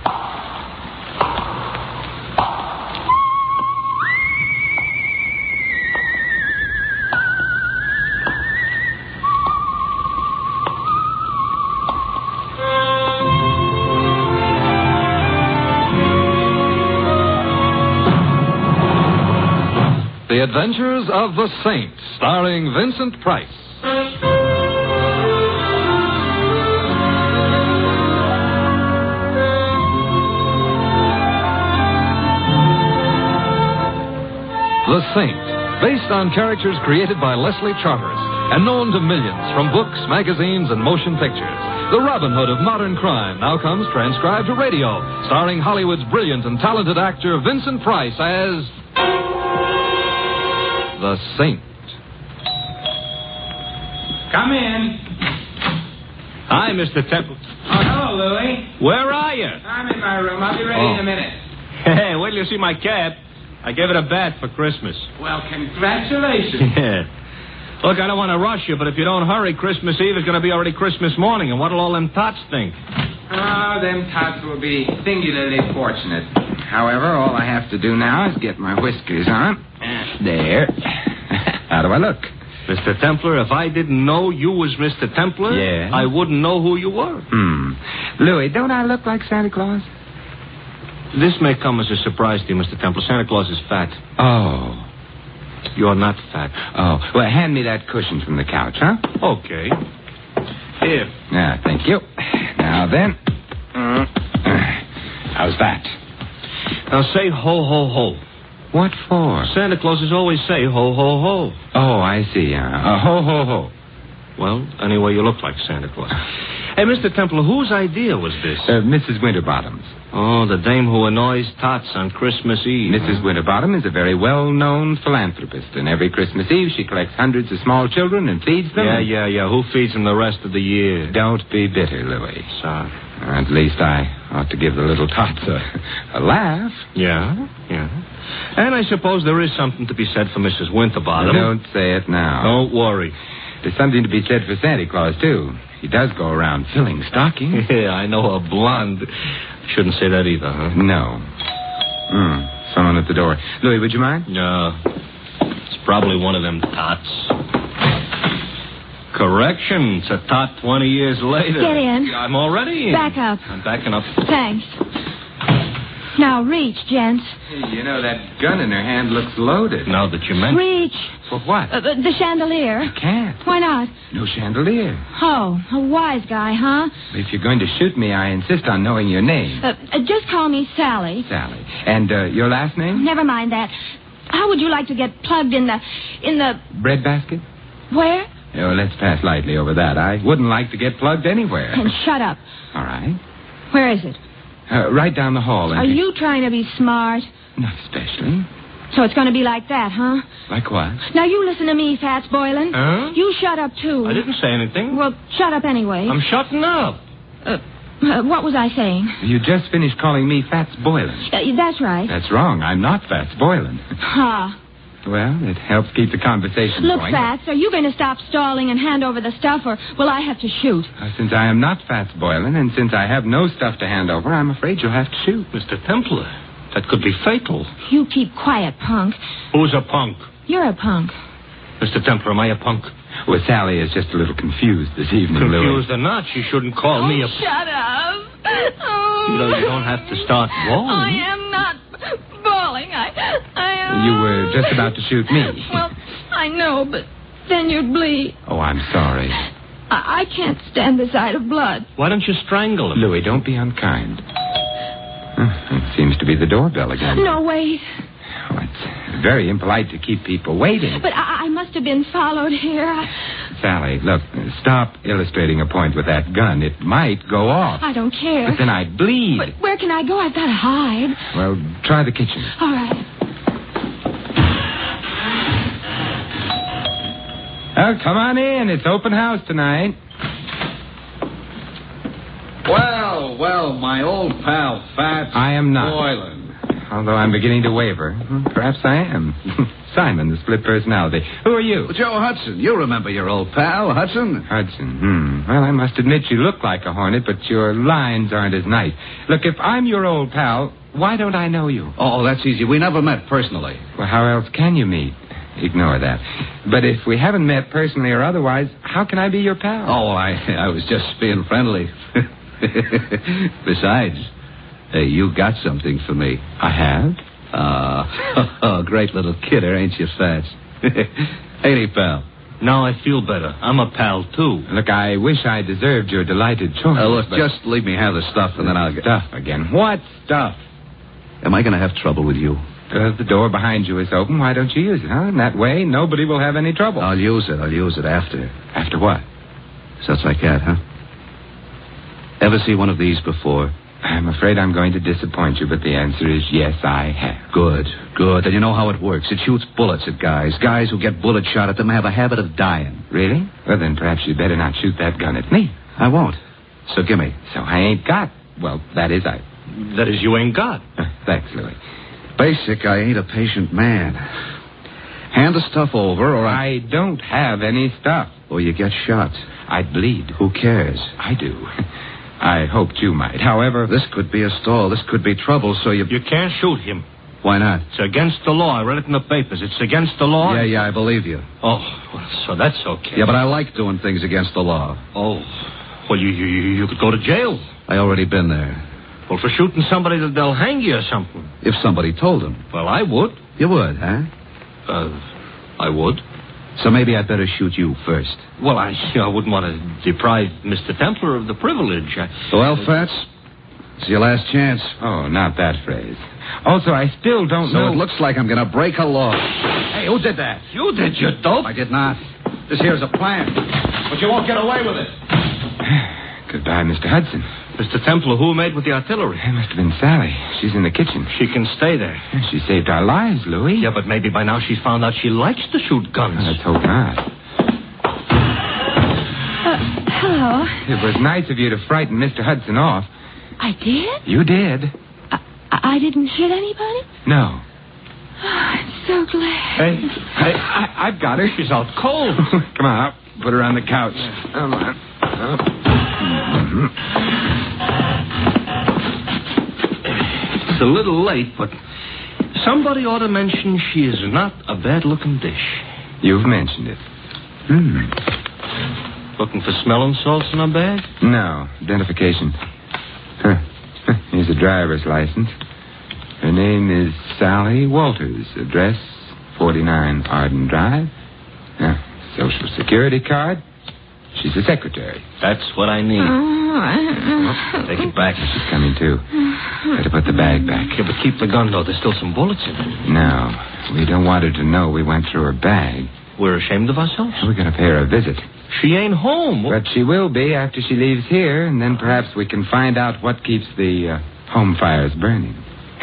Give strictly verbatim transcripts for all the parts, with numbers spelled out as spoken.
The Adventures of the Saint, starring Vincent Price. The Saint, based on characters created by Leslie Charteris and known to millions from books, magazines, and motion pictures. The Robin Hood of modern crime now comes transcribed to radio, starring Hollywood's brilliant and talented actor Vincent Price as The Saint. Come in. Hi, Mister Temple. Oh, hello, Louie. Where are you? I'm in my room. I'll be ready Oh. in a minute. Hey, wait till you see my cap. I gave it a bat for Christmas. Well, congratulations. Yeah. Look, I don't want to rush you, but if you don't hurry, Christmas Eve is going to be already Christmas morning, and what'll all them tots think? Oh, them tots will be singularly fortunate. However, all I have to do now is get my whiskers on. There. How do I look? Mister Templar, if I didn't know you was Mister Templar, Yeah? I wouldn't know who you were. Hmm. Louie, don't I look like Santa Claus? This may come as a surprise to you, Mister Templar. Santa Claus is fat. Oh. You're not fat. Oh. Well, hand me that cushion from the couch, huh? Okay. Here. Yeah, thank you. Now then. Uh, how's that? Now say ho, ho, ho. What for? Santa Clauses always say ho, ho, ho. Oh, I see. Uh, uh, ho, ho, ho. Well, anyway, you look like Santa Claus. Hey, Mister Templar, whose idea was this? Uh, Missus Winterbottom's. Oh, the dame who annoys tots on Christmas Eve. Missus Winterbottom is a very well-known philanthropist, and every Christmas Eve she collects hundreds of small children and feeds them. Yeah, yeah, yeah. Who feeds them the rest of the year? Don't be bitter, Louie. Sorry. At least I ought to give the little tots a, a laugh. Yeah, yeah. And I suppose there is something to be said for Missus Winterbottom. Don't say it now. Don't worry. There's something to be said for Santa Claus, too. He does go around filling stockings. Yeah, I know a blonde. Shouldn't say that either, huh? No. Mm, someone at the door. Louie, would you mind? No. It's probably one of them tots. Correction. It's a tot twenty years later. Get in. I'm already in. Back up. I'm backing up. Thanks. Now, reach, gents. Hey, you know, that gun in her hand looks loaded. Now that you mention Reach. For what? Uh, the chandelier. Can't. Why not? No chandelier. Oh, a wise guy, huh? If you're going to shoot me, I insist on knowing your name. Uh, uh, just call me Sally. Sally. And uh, your last name? Never mind that. How would you like to get plugged in the... in the... Bread basket? Where? Oh, let's pass lightly over that. I wouldn't like to get plugged anywhere. And shut up. All right. Where is it? Uh, right down the hall. And Are you trying to be smart? Not especially. So it's going to be like that, huh? Like what? Now, you listen to me, Fats Boylan. Huh? You shut up, too. I didn't say anything. Well, shut up anyway. I'm shutting up. Uh, uh, what was I saying? You just finished calling me Fats Boylan. Uh, that's right. That's wrong. I'm not Fats Boylan. Ha. Well, it helps keep the conversation Look, going. Fats, are you going to stop stalling and hand over the stuff, or will I have to shoot? Uh, since I am not Fats Boylan, and since I have no stuff to hand over, I'm afraid you'll have to shoot. Mister Templar, that could be fatal. You keep quiet, punk. Who's a punk? You're a punk. Mister Templar, am I a punk? Well, Sally is just a little confused this evening, Confused or not, she shouldn't call oh, me a... shut up. Oh. You know, you don't have to start bawling. I am not bawling. I, I am... You were just about to shoot me. Well, I know, but then you'd bleed. Oh, I'm sorry. I, I can't stand the sight of blood. Why don't you strangle him? Louie, don't be unkind. Uh, It seems to be the doorbell again. No, wait. Oh, it's very impolite to keep people waiting. But I, I must have been followed here. I, Sally, look, stop illustrating a point with that gun. It might go off. I don't care. But then I'd bleed. But where can I go? I've got to hide. Well, try the kitchen. All right. Oh, come on in. It's open house tonight. Well, well, my old pal, Fats I am not. Boylan. although I'm beginning to waver. Perhaps I am. Simon, the split personality. Who are you? Well, Joe Hudson. You remember your old pal, Hudson. Hudson. Hmm. Well, I must admit you look like a hornet, but your lines aren't as nice. Look, if I'm your old pal, why don't I know you? Oh, that's easy. We never met personally. Well, how else can you meet? Ignore that. But if we haven't met personally or otherwise, how can I be your pal? Oh, I I was just being friendly. Besides, hey, you got something for me. I have? Uh, great little kidder, ain't you, Fats? Ain't he, pal? Now I feel better. I'm a pal, too. Look, I wish I deserved your delighted choice. Uh, look, but... just leave me have the stuff, and then I'll get... Stuff again. What stuff? Am I going to have trouble with you? Uh, the door behind you is open. Why don't you use it, huh? In that way, nobody will have any trouble. I'll use it. I'll use it after. After what? Such like that, huh? Ever see one of these before? I'm afraid I'm going to disappoint you, but the answer is yes, I have. Good, good. And you know how it works. It shoots bullets at guys. Guys who get bullet shot at them have a habit of dying. Really? Well, then perhaps you'd better not shoot that gun at me. I won't. So give me. So I ain't got. Well, that is I. That is, you ain't got. Uh, thanks, Louis. Basic, I ain't a patient man. Hand the stuff over, or I... I don't have any stuff. Or you get shot. I'd bleed. Who cares? I do. I hoped you might. However... This could be a stall. This could be trouble, so you... You can't shoot him. Why not? It's against the law. I read it in the papers. It's against the law. Yeah, yeah, I believe you. Oh, well, so that's okay. Yeah, but I like doing things against the law. Oh, well, you you, you could go to jail. I already been there. Well, for shooting somebody, that they'll hang you or something. If somebody told them. Well, I would. You would, huh? Uh, I would. So maybe I'd better shoot you first. Well, I, I wouldn't want to deprive Mister Templar of the privilege. I, well, Fats, it's your last chance. Oh, not that phrase. Also, I still don't so know... it looks like I'm going to break a law. Hey, who did that? You did, you dope. I did not. This here's a plan. But you won't get away with it. Goodbye, Mister Hudson. Mister Templar, who made with the artillery? It must have been Sally. She's in the kitchen. She can stay there. She saved our lives, Louis. Yeah, but maybe by now she's found out she likes to shoot guns. Let's hope not. Uh, hello. It was nice of you to frighten Mister Hudson off. I did? You did. I, I didn't hit anybody? No. Oh, I'm so glad. Hey, hey, I, I've got her. She's out cold. Come on, I'll put her on the couch. Come on. Oh. It's a little late, but somebody ought to mention she is not a bad-looking dish. You've mentioned it. Hmm. Looking for smelling salts in her bag? No. Identification. Huh. Here's a driver's license. Her name is Sally Walters. Address, forty-nine Arden Drive. Uh, Social Security card. She's the secretary. That's what I need. Oh, Take it back. She's coming, too. Better put the bag back. Yeah, but keep the gun, though. There's still some bullets in it. No. We don't want her to know we went through her bag. We're ashamed of ourselves? We're going to pay her a visit. She ain't home. But she will be after she leaves here, and then perhaps we can find out what keeps the uh, home fires burning.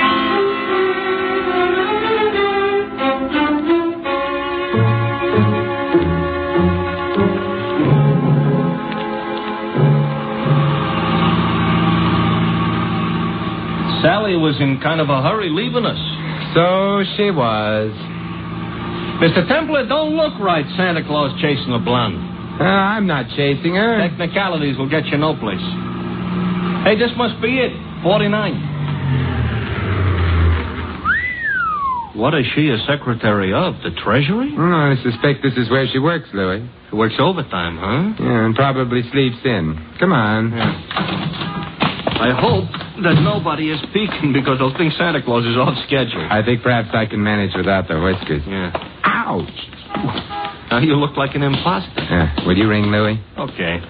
Sally was in kind of a hurry leaving us. So she was. Mister Templar, don't look right, Santa Claus chasing a blonde. Uh, I'm not chasing her. Technicalities will get you no place. Hey, this must be it. forty-nine. What is she a secretary of? The Treasury? Oh, I suspect this is where she works, Louis. She works overtime, huh? Yeah, and probably sleeps in. Come on. Yeah. I hope that nobody is peeking because they'll think Santa Claus is off schedule. I think perhaps I can manage without the whiskers. Yeah. Ouch! Now you look like an imposter. Uh, will you ring Louis? Okay.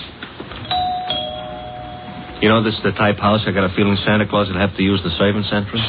You know, this is the type house I got a feeling Santa Claus would have to use the servants' entrance.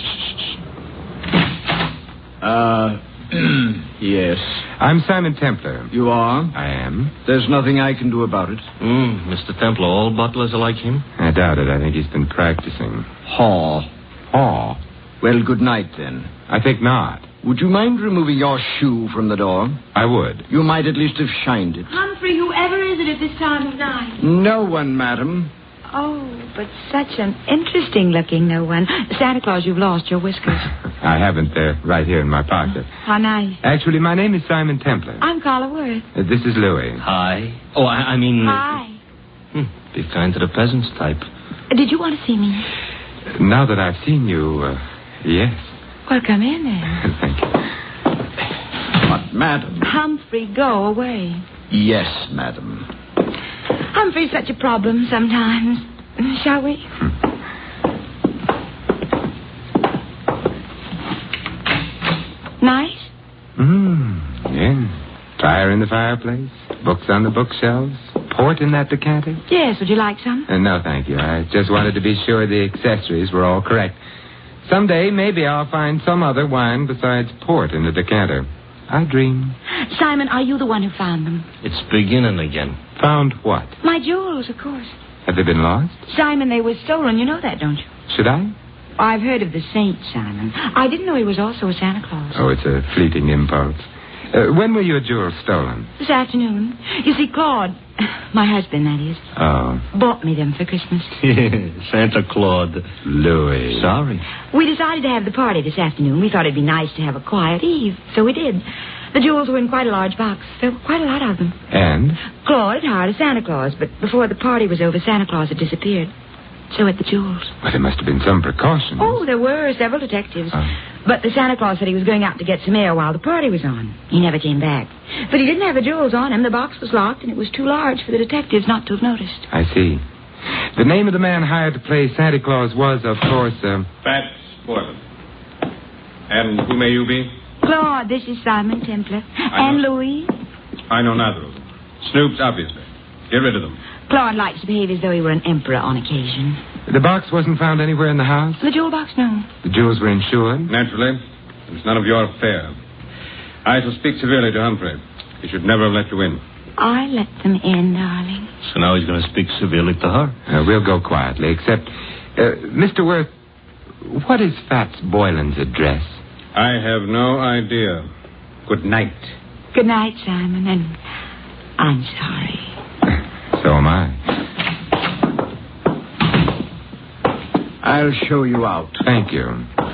Uh, yes. I'm Simon Templar. You are? I am. There's nothing I can do about it. Mm, Mister Templar, all butlers are like him? I doubt it. I think he's been practicing. Haw. Oh. Well, good night, then. I think not. Would you mind removing your shoe from the door? I would. You might at least have shined it. Humphrey, whoever is it at this time of night? No one, madam. Oh, but such an interesting-looking no one. Santa Claus, you've lost your whiskers. I haven't. They're right here in my pocket. How nice. Actually, my name is Simon Templar. I'm Carla Worth. Uh, this is Louis. Hi. Oh, I, I mean... Hi. Hmm, be kind to the peasants type. Did you want to see me? Now that I've seen you, uh, yes. Well, come in then. Thank you. But, madam. Humphrey, go away. Yes, madam. Humphrey's such a problem sometimes. Shall we? Nice? Mmm, yeah. Fire in the fireplace, books on the bookshelves, port in that decanter. Yes, would you like some? Uh, no, thank you. I just wanted to be sure the accessories were all correct. Someday, maybe I'll find some other wine besides port in the decanter. I dream. Simon, are you the one who found them? It's beginning again. Found what? My jewels, of course. Have they been lost? Simon, they were stolen. You know that, don't you? Should I? I've heard of the saint, Simon. I didn't know he was also a Santa Claus. Oh, it's a fleeting impulse. Uh, when were your jewels stolen? This afternoon. You see, Claude, my husband, that is, Oh. bought me them for Christmas. Santa Claus. Louis. Sorry. We decided to have the party this afternoon. We thought it'd be nice to have a quiet eve, so we did. The jewels were in quite a large box. There were quite a lot of them. And? Claude had hired a Santa Claus, but before the party was over, Santa Claus had disappeared. So had the jewels. Well, there must have been some precautions. Oh, there were several detectives. Oh. But the Santa Claus said he was going out to get some air while the party was on. He never came back. But he didn't have the jewels on him. The box was locked, and it was too large for the detectives not to have noticed. I see. The name of the man hired to play Santa Claus was, of course, uh... Fats Boylan. And who may you be? Claude, this is Simon Templar. And Louis. I know neither of them. Snoops, obviously. Get rid of them. Claude likes to behave as though he were an emperor on occasion. The box wasn't found anywhere in the house? The jewel box, no. The jewels were insured? Naturally. It's none of your affair. I shall speak severely to Humphrey. He should never have let you in. I let them in, darling. So now he's going to speak severely to her. Uh, we'll go quietly, except... Uh, Mister Worth, what is Fats Boylan's address? I have no idea. Good night. Good night, Simon, and I'm sorry. So am I. I'll show you out. Thank you.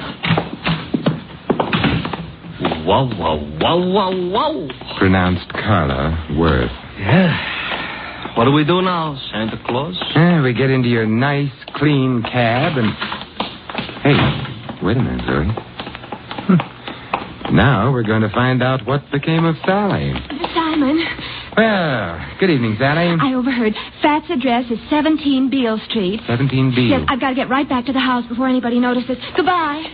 Wow, wow, wow, wow, wow. Pronounced Carla Worth. Yeah. What do we do now, Santa Claus? Uh, we get into your nice, clean cab and... Hey, wait a minute, Louis. Hm. Now we're going to find out what became of Sally. Simon, Well, good evening, Sally. I overheard. Fat's address is seventeen Beale Street. seventeen B. Yes, I've got to get right back to the house before anybody notices. Goodbye.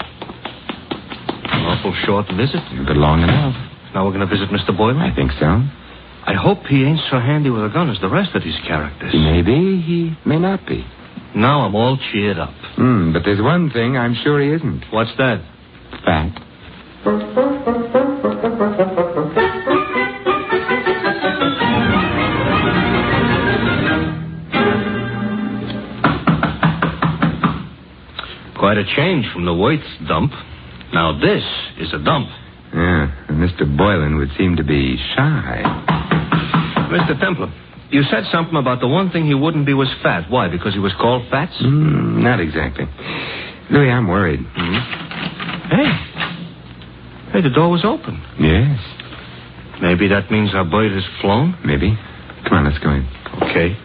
An awful short visit. But long enough. Now we're going to visit Mister Boylan? I think so. I hope he ain't so handy with a gun as the rest of these characters. He may be, he may not be. Now I'm all cheered up. Hmm, but there's one thing I'm sure he isn't. What's that? Fat. Quite a change from the Waits dump. Now this is a dump. Yeah, and Mister Boylan would seem to be shy. Mister Templar, you said something about the one thing he wouldn't be was fat. Why? Because he was called Fats? Mm, not exactly. Louis, I'm worried. Mm-hmm. Hey. Hey, the door was open. Yes. Maybe that means our bird has flown? Maybe. Come on, let's go in. Okay.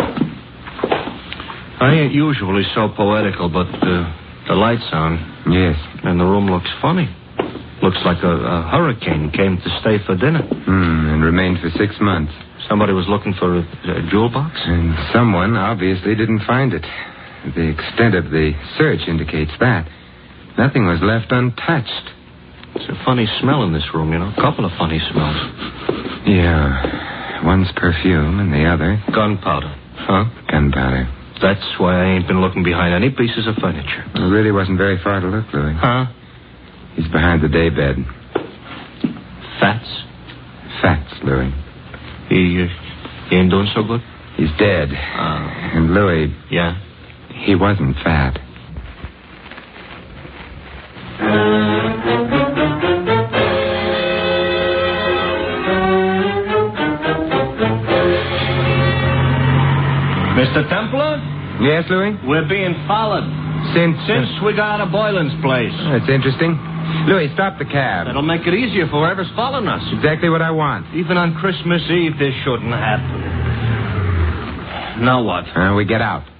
I ain't usually so poetical, but uh, the light's on. Yes. And the room looks funny. Looks like a, a hurricane came to stay for dinner. Hmm, and remained for six months. Somebody was looking for a, a jewel box? And someone obviously didn't find it. The extent of the search indicates that. Nothing was left untouched. It's a funny smell in this room, you know. A couple of funny smells. Yeah. One's perfume and the other... Gunpowder. Huh? Gunpowder. That's why I ain't been looking behind any pieces of furniture. It really wasn't very far to look, Louis. Huh? He's behind the daybed. Fats? Fats, Louis. He, uh, he ain't doing so good? He's dead. Uh, and Louis... Yeah? He wasn't fat. Mister Templar? Yes, Louis? We're being followed. Since... Since we got out of Boylan's place. That's interesting. Louis, stop the cab. That'll make it easier for whoever's following us. Exactly what I want. Even on Christmas Eve, this shouldn't happen. Now what? Uh, we get out.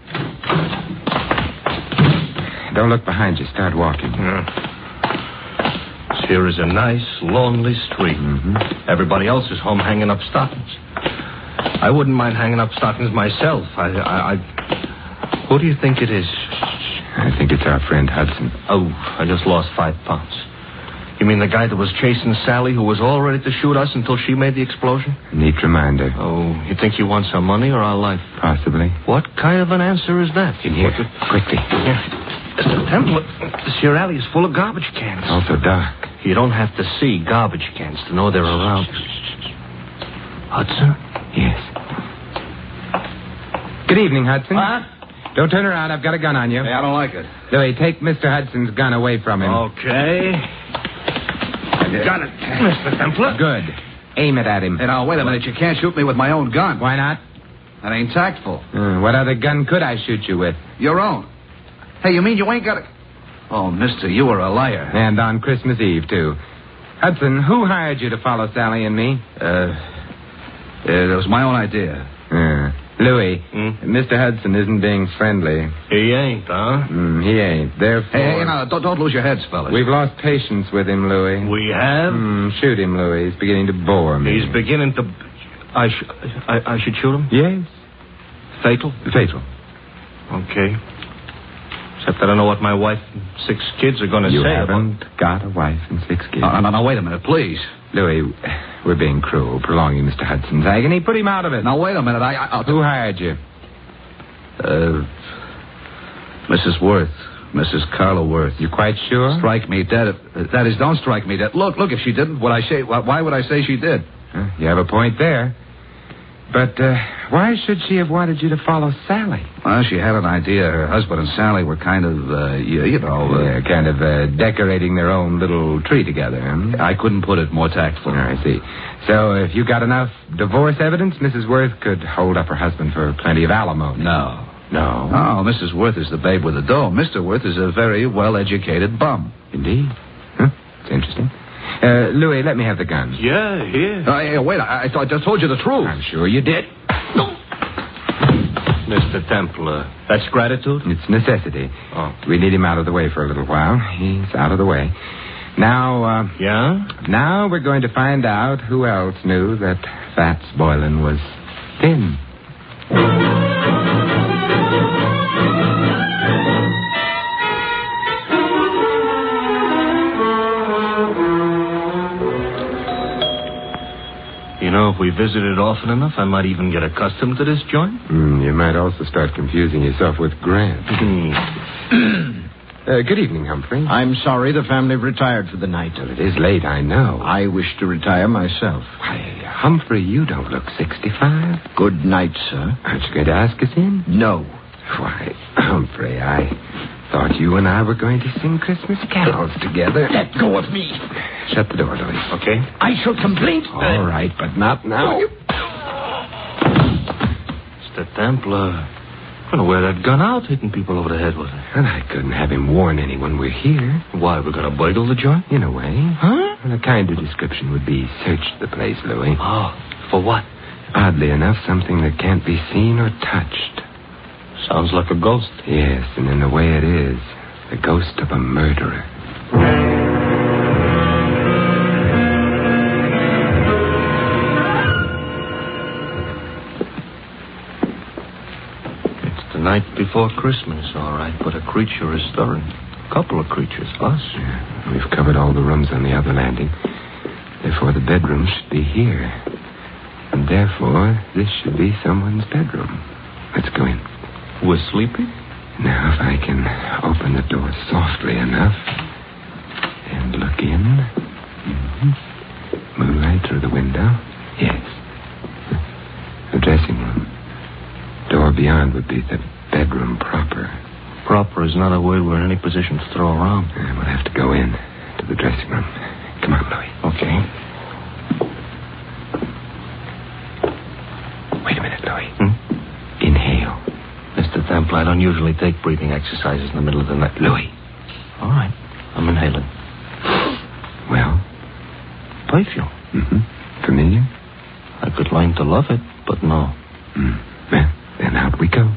Don't look behind you. Start walking. Yeah. Here is a nice, lonely street. Mm-hmm. Everybody else is home hanging up stockings. I wouldn't mind hanging up stockings myself. I, I, I... Who do you think it is? I think it's our friend Hudson. Oh, I just lost five pounds. You mean the guy that was chasing Sally, who was all ready to shoot us until she made the explosion? Neat reminder. Oh, you think he wants our money or our life? Possibly. What kind of an answer is that? In here. Quickly. Yeah. Mister Temple, this here alley is full of garbage cans. Also dark. You don't have to see garbage cans to know they're around. Hudson? Yes. Good evening, Hudson. What? Don't turn around. I've got a gun on you. Hey, I don't like it. Louis, take Mister Hudson's gun away from him. Okay. I got it, Mister Templar. Good. Aim it at him. Hey, now, wait a minute. You can't shoot me with my own gun. Why not? That ain't tactful. Uh, what other gun could I shoot you with? Your own. Hey, you mean you ain't got a... Oh, mister, you are a liar. And on Christmas Eve, too. Hudson, who hired you to follow Sally and me? Uh, uh that was my own idea. Uh, Louis, Hmm? Mister Hudson isn't being friendly. He ain't, huh? Mm, he ain't. Therefore... Hey, hey, now, don't, don't lose your heads, fellas. We've lost patience with him, Louis. We have? Mm, shoot him, Louis. He's beginning to bore me. He's beginning to... I, sh- I, I should shoot him? Yes. Fatal? Fatal. Okay. Except I don't know what my wife and six kids are going to say. You about- haven't got a wife and six kids. No, no, no, wait a minute, please. Louis, we're being cruel, prolonging Mister Hudson's agony. Put him out of it. Now, wait a minute. I, I, I'll... Who hired you? Uh, Missus Worth. Missus Carla Worth. You quite sure? Strike me dead. If, uh, that is, don't strike me dead. Look, look, if she didn't, would I say... Why, why would I say she did? Huh, you have a point there. But uh, why should she have wanted you to follow Sally? Well, she had an idea. Her husband and Sally were kind of, uh, you, you know... Uh, Yeah, kind of uh, decorating their own little tree together, huh? I couldn't put it more tactful. Oh, I see. So if you got enough divorce evidence, Missus Worth could hold up her husband for plenty of alimony. No. No? Oh, Missus Worth is the babe with the dough. Mister Worth is a very well-educated bum. Indeed. Huh? It's interesting. Uh, Louis, let me have the gun. Yeah, here. Uh, hey, wait, I, I, thought, I just told you the truth. I'm sure you did. Mister Templar, that's gratitude? It's necessity. Oh. We need him out of the way for a little while. He's out of the way. Now, uh, Yeah? now we're going to find out who else knew that Fats Boylan was thin. You know, if we visited often enough, I might even get accustomed to this joint. Mm, you might also start confusing yourself with Grant. Hmm. uh, good evening, Humphrey. I'm sorry the family retired for the night. Well, it is late, I know. I wish to retire myself. Why, Humphrey, you don't look sixty-five. Good night, sir. Aren't you going to ask us in? No. Why, Humphrey, I thought you and I were going to sing Christmas carols together. Let go of me. Shut the door, Louis. Okay. I shall complain. All right, but not now. Mister Templar, I'm going to wear that gun out hitting people over the head with it. And I couldn't have him warn anyone we're here. Why, we're going to burgle the joint? In a way. Huh? Well, a kinder description would be search the place, Louis. Oh, for what? Oddly enough, something that can't be seen or touched. Sounds like a ghost. Yes, and in the way it is, the ghost of a murderer. It's the night before Christmas, all right, but a creature is stirring. A couple of creatures, us. Yeah, we've covered all the rooms on the other landing. Therefore, the bedroom should be here. And therefore, this should be someone's bedroom. Let's go in. We're sleeping? Now, if I can open the door softly enough and look in. Mm-hmm. Moonlight through the window. Yes. The dressing room. Door beyond would be the bedroom proper. Proper is not a word we're in any position to throw around. And we'll have to go in to the dressing room. Come on, Louis. Okay. Wait a minute, Louis. Hmm? Inhale. Mister Temple, I don't usually take breathing exercises in the middle of the night. Louis. All right. I'm inhaling. Well? Perfume. Mm-hmm. Familiar? I could learn to love it, but no. Mm. Well, then out we go.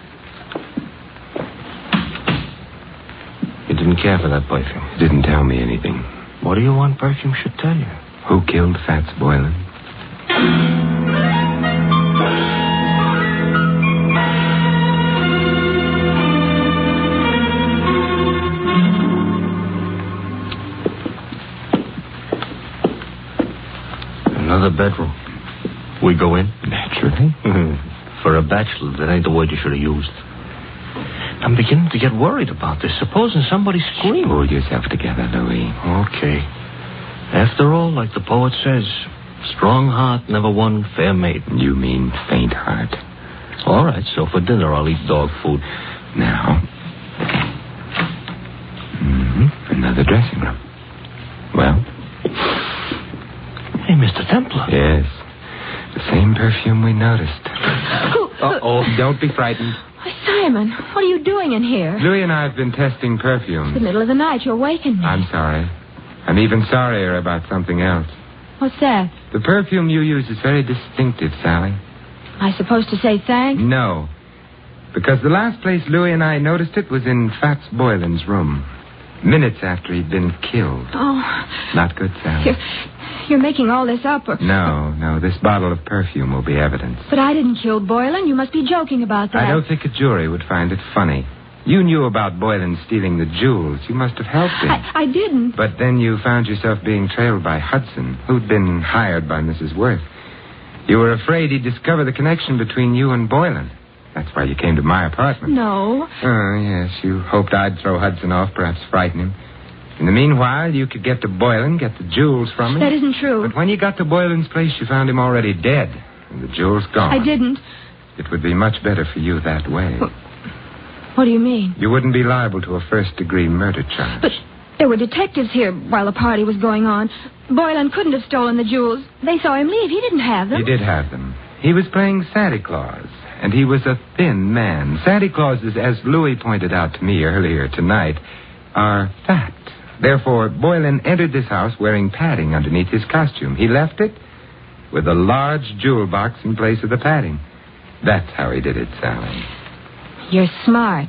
You didn't care for that perfume. It didn't tell me anything. What do you want perfume should tell you? Who killed Fats Boylan? Another bedroom. We go in? Naturally. For a bachelor, that ain't the word you should have used. I'm beginning to get worried about this. Supposing somebody screamed. Pull yourself together, Louis. Okay. After all, like the poet says, strong heart never won fair maiden. You mean faint heart. All right, so for dinner I'll eat dog food. Now. Mm-hmm. Another dressing room. Well? Hey, Mister Templar. Yes. The same perfume we noticed. Who, who, Uh-oh. Don't be frightened. Why, Simon, what are you doing in here? Louis and I have been testing It's perfumes. the middle of the night. You're waking me. I'm sorry. I'm even sorrier about something else. What's that? The perfume you use is very distinctive, Sally. I supposed to say thanks? No. Because the last place Louis and I noticed it was in Fats Boylan's room. Minutes after he'd been killed. Oh. Not good, Sally. You're, you're making all this up. Or... No, no. This bottle of perfume will be evidence. But I didn't kill Boylan. You must be joking about that. I don't think a jury would find it funny. You knew about Boylan stealing the jewels. You must have helped him. I, I didn't. But then you found yourself being trailed by Hudson, who'd been hired by Missus Worth. You were afraid he'd discover the connection between you and Boylan. That's why you came to my apartment. No. Oh, yes. You hoped I'd throw Hudson off, perhaps frighten him. In the meanwhile, you could get to Boylan, get the jewels from him. That isn't true. But when you got to Boylan's place, you found him already dead, and the jewels gone. I didn't. It would be much better for you that way. What, what do you mean? You wouldn't be liable to a first-degree murder charge. But there were detectives here while the party was going on. Boylan couldn't have stolen the jewels. They saw him leave. He didn't have them. He did have them. He was playing Santa Claus, and he was a thin man. Santa Clauses, as Louis pointed out to me earlier tonight, are fat. Therefore, Boylan entered this house wearing padding underneath his costume. He left it with a large jewel box in place of the padding. That's how he did it, Sally. You're smart.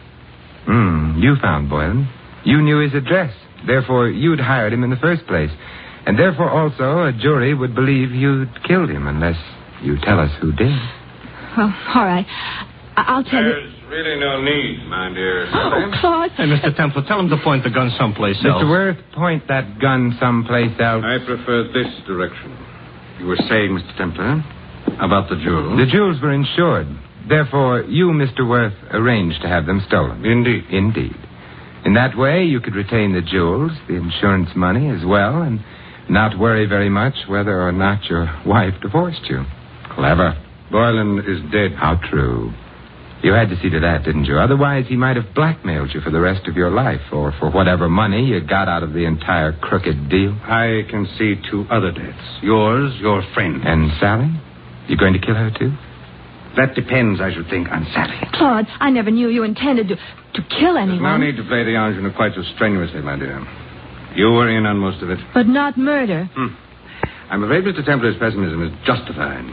Hmm, you found Boylan. You knew his address. Therefore, you'd hired him in the first place. And therefore, also, a jury would believe you'd killed him unless you tell us who did. Well, all right. I- I'll tell There's you. really no need, my dear. Oh, Claude. Hey, Mister Temple, tell him to point the gun someplace else. Mister Worth, point that gun someplace else. I prefer this direction. You were saying, Mister Templar, about the jewels? The jewels were insured. Therefore, you, Mister Worth, arranged to have them stolen. Indeed. Indeed. In that way, you could retain the jewels, the insurance money as well, and not worry very much whether or not your wife divorced you. Clever. Boylan is dead. How true. You had to see to that, didn't you? Otherwise, he might have blackmailed you for the rest of your life, or for whatever money you got out of the entire crooked deal. I can see two other deaths. Yours, your friend. And Sally? You going to kill her, too? That depends, I should think, on Sally. Claude, I never knew you intended to, to kill There's anyone. no need to play the ingenue quite so strenuously, my dear. You were in on most of it. But not murder. Hmm. I'm afraid Mister Templar's pessimism is justified.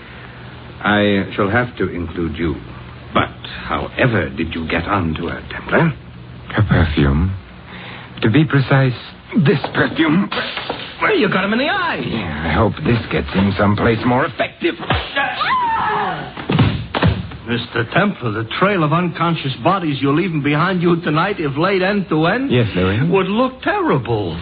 I shall have to include you. But however did you get onto her, Templar? Her perfume. To be precise, this perfume. Well, you got him in the eye. Yeah, I hope this gets him someplace more effective. Mister Templar, the trail of unconscious bodies you're leaving behind you tonight, if laid end to end, Yes, Louis? would look terrible.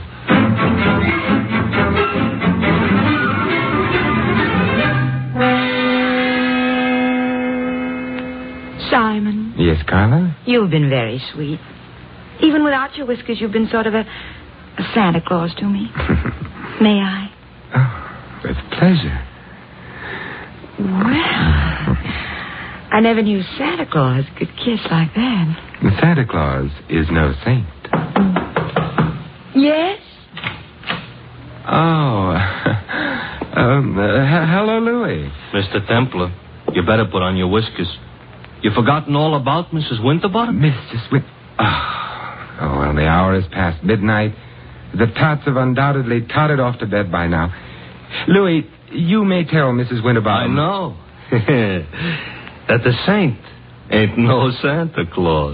Simon, Yes, Carla? you've been very sweet. Even without your whiskers, you've been sort of a, a Santa Claus to me. May I? Oh, with pleasure. Well, I never knew Santa Claus could kiss like that. The Santa Claus is no saint. Yes? Oh. um, uh, h- hello, Louis. Mister Templar, you better put on your whiskers. You've forgotten all about Missus Winterbottom? Missus Win... Oh. oh, well, the hour is past midnight. The tots have undoubtedly totted off to bed by now. Louis, you may tell Missus Winterbottom... I know. That the saint ain't no Santa Claus.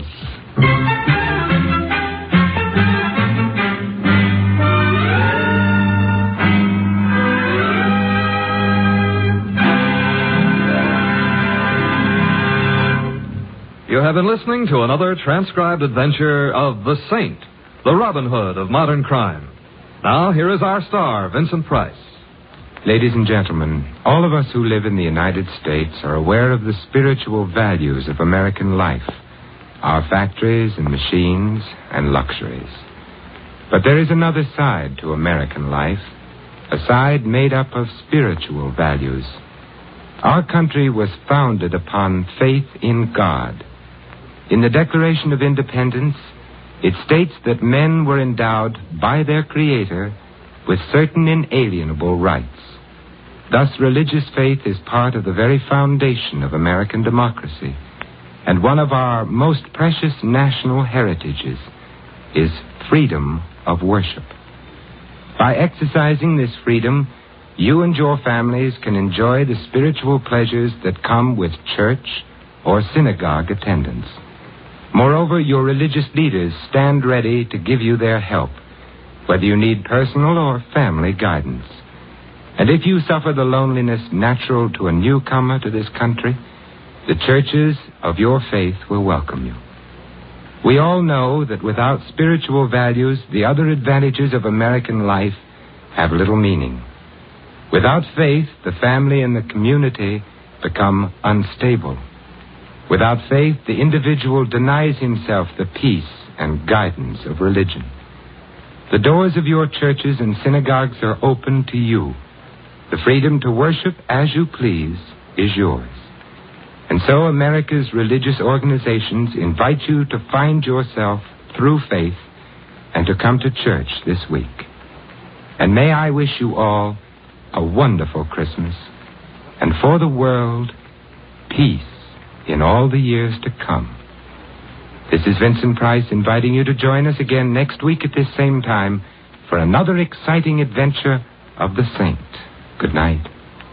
You have been listening to another transcribed adventure of The Saint, the Robin Hood of modern crime. Now, here is our star, Vincent Price. Ladies and gentlemen, all of us who live in the United States are aware of the spiritual values of American life, our factories and machines and luxuries. But there is another side to American life, a side made up of spiritual values. Our country was founded upon faith in God. In the Declaration of Independence, it states that men were endowed by their Creator with certain inalienable rights. Thus, religious faith is part of the very foundation of American democracy, and one of our most precious national heritages is freedom of worship. By exercising this freedom, you and your families can enjoy the spiritual pleasures that come with church or synagogue attendance. Moreover, your religious leaders stand ready to give you their help, whether you need personal or family guidance. And if you suffer the loneliness natural to a newcomer to this country, the churches of your faith will welcome you. We all know that without spiritual values, the other advantages of American life have little meaning. Without faith, the family and the community become unstable. Without faith, the individual denies himself the peace and guidance of religion. The doors of your churches and synagogues are open to you. The freedom to worship as you please is yours. And so America's religious organizations invite you to find yourself through faith and to come to church this week. And may I wish you all a wonderful Christmas, and for the world, peace in all the years to come. This is Vincent Price inviting you to join us again next week at this same time for another exciting adventure of the Saint. Good night.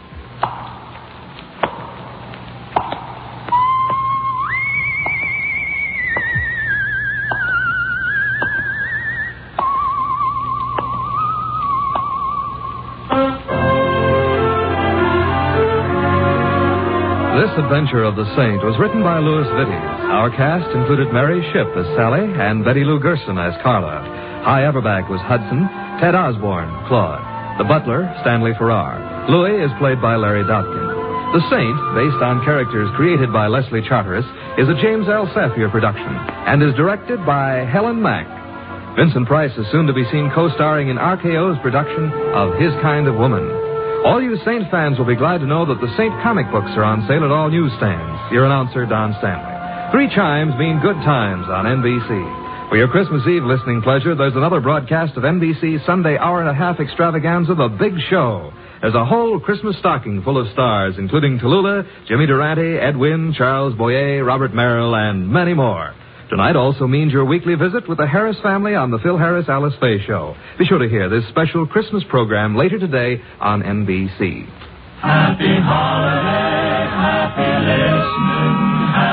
This adventure of the Saint was written by Louis Vittes. Our cast included Mary Shipp as Sally and Betty Lou Gerson as Carla. Hy Averback was Hudson, Ted Osborne, Claude. The butler, Stanley Farrar. Louis is played by Larry Dotkin. The Saint, based on characters created by Leslie Charteris, is a James L. Safier production and is directed by Helen Mack. Vincent Price is soon to be seen co-starring in R K O's production of His Kind of Woman. All you Saint fans will be glad to know that the Saint comic books are on sale at all newsstands. Your announcer, Don Stanley. Three chimes mean good times on N B C. For your Christmas Eve listening pleasure, there's another broadcast of N B C's Sunday hour and a half extravaganza, The Big Show. There's a whole Christmas stocking full of stars, including Tallulah, Jimmy Durante, Ed Wynn, Charles Boyer, Robert Merrill, and many more. Tonight also means your weekly visit with the Harris family on the Phil Harris Alice Faye Show. Be sure to hear this special Christmas program later today on N B C. Happy holiday, happy listening, happy